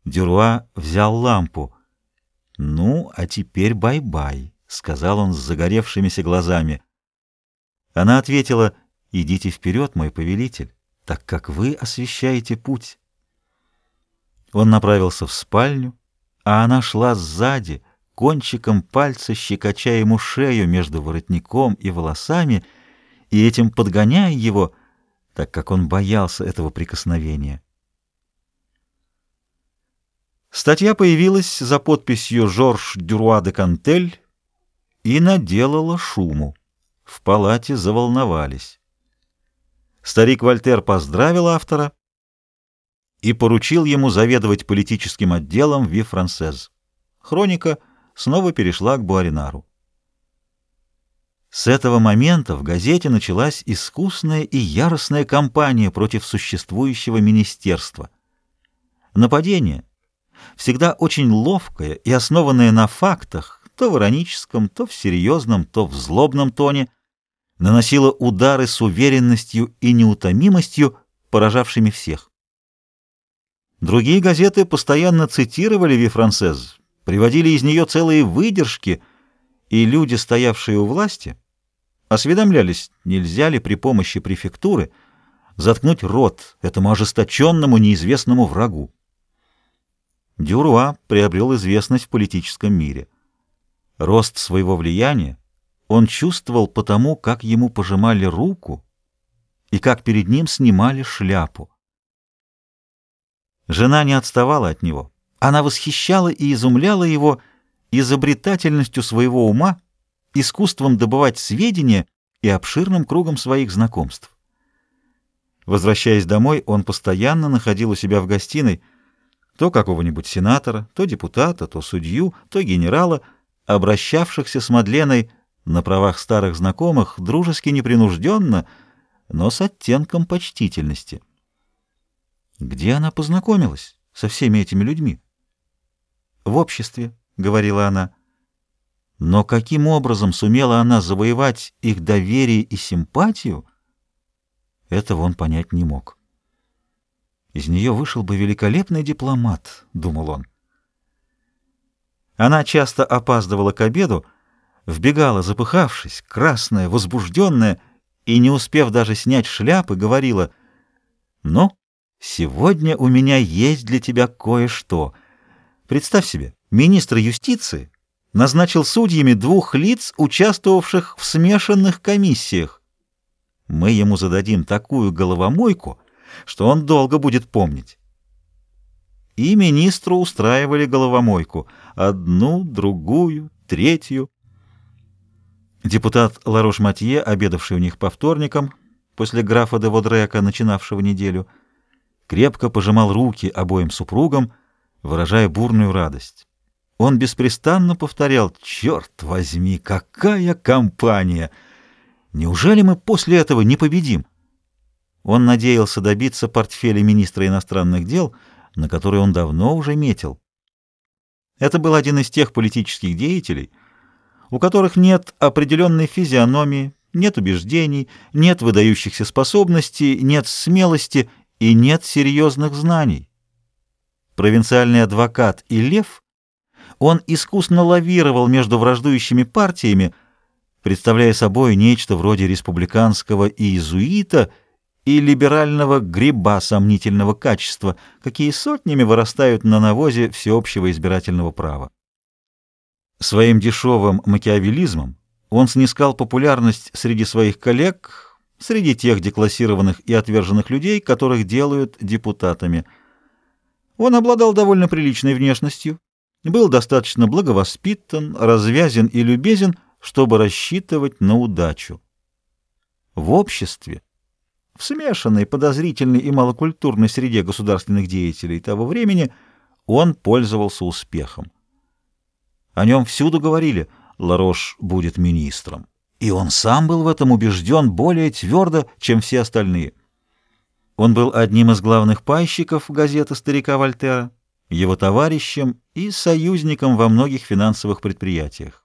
Дюруа взял лампу. «Ну, а теперь бай-бай», — сказал он с загоревшимися глазами. Она ответила: «Идите вперед, мой повелитель, так как вы освещаете путь». Он направился в спальню, а она шла сзади, кончиком пальца щекоча ему шею между воротником и волосами, и этим подгоняя его, так как он боялся этого прикосновения. Статья появилась за подписью «Жорж Дюруа де Кантель» и наделала шуму. В палате заволновались. Старик Вольтер поздравил автора и поручил ему заведовать политическим отделом «Ви Франсез». Хроника снова перешла к Буаринару. С этого момента в газете началась искусная и яростная кампания против существующего министерства. Нападение, всегда очень ловкое и основанное на фактах, то в ироническом, то в серьезном, то в злобном тоне, наносило удары с уверенностью и неутомимостью, поражавшими всех. Другие газеты постоянно цитировали «Ви Франсез», приводили из нее целые выдержки, и люди, стоявшие у власти, осведомлялись, нельзя ли при помощи префектуры заткнуть рот этому ожесточенному неизвестному врагу. Дюруа приобрел известность в политическом мире. Рост своего влияния он чувствовал потому, как ему пожимали руку и как перед ним снимали шляпу. Жена не отставала от него. Она восхищала и изумляла его изобретательностью своего ума, искусством добывать сведения и обширным кругом своих знакомств. Возвращаясь домой, он постоянно находил у себя в гостиной то какого-нибудь сенатора, то депутата, то судью, то генерала, обращавшихся с Мадленой на правах старых знакомых, дружески непринужденно, но с оттенком почтительности. Где она познакомилась со всеми этими людьми? В обществе, — говорила она. Но каким образом сумела она завоевать их доверие и симпатию, этого он понять не мог. Из нее вышел бы великолепный дипломат, — думал он. Она часто опаздывала к обеду, вбегала, запыхавшись, красная, возбужденная, и, не успев даже снять шляпы, говорила: «Ну, сегодня у меня есть для тебя кое-что. Представь себе, министр юстиции назначил судьями 2 лиц, участвовавших в смешанных комиссиях. Мы ему зададим такую головомойку, что он долго будет помнить». И министру устраивали головомойку. Одну, другую, третью. Депутат Ларош-Матье, обедавший у них по вторникам, после графа де Водрека, начинавшего неделю, крепко пожимал руки обоим супругам, выражая бурную радость. Он беспрестанно повторял: «Черт возьми, какая компания! Неужели мы после этого не победим?» Он надеялся добиться портфеля министра иностранных дел, на который он давно уже метил. Это был один из тех политических деятелей, у которых нет определенной физиономии, нет убеждений, нет выдающихся способностей, нет смелости и нет серьезных знаний. Провинциальный адвокат и лев, он искусно лавировал между враждующими партиями, представляя собой нечто вроде республиканского иезуита и либерального гриба сомнительного качества, какие сотнями вырастают на навозе всеобщего избирательного права. Своим дешевым макиавеллизмом он снискал популярность среди своих коллег, среди тех деклассированных и отверженных людей, которых делают депутатами. Он обладал довольно приличной внешностью, был достаточно благовоспитан, развязен и любезен, чтобы рассчитывать на удачу. В обществе, в смешанной, подозрительной и малокультурной среде государственных деятелей того времени, он пользовался успехом. О нем всюду говорили: Ларош будет министром. И он сам был в этом убежден более твердо, чем все остальные. Он был одним из главных пайщиков газеты старика Вольтера, его товарищем и союзником во многих финансовых предприятиях.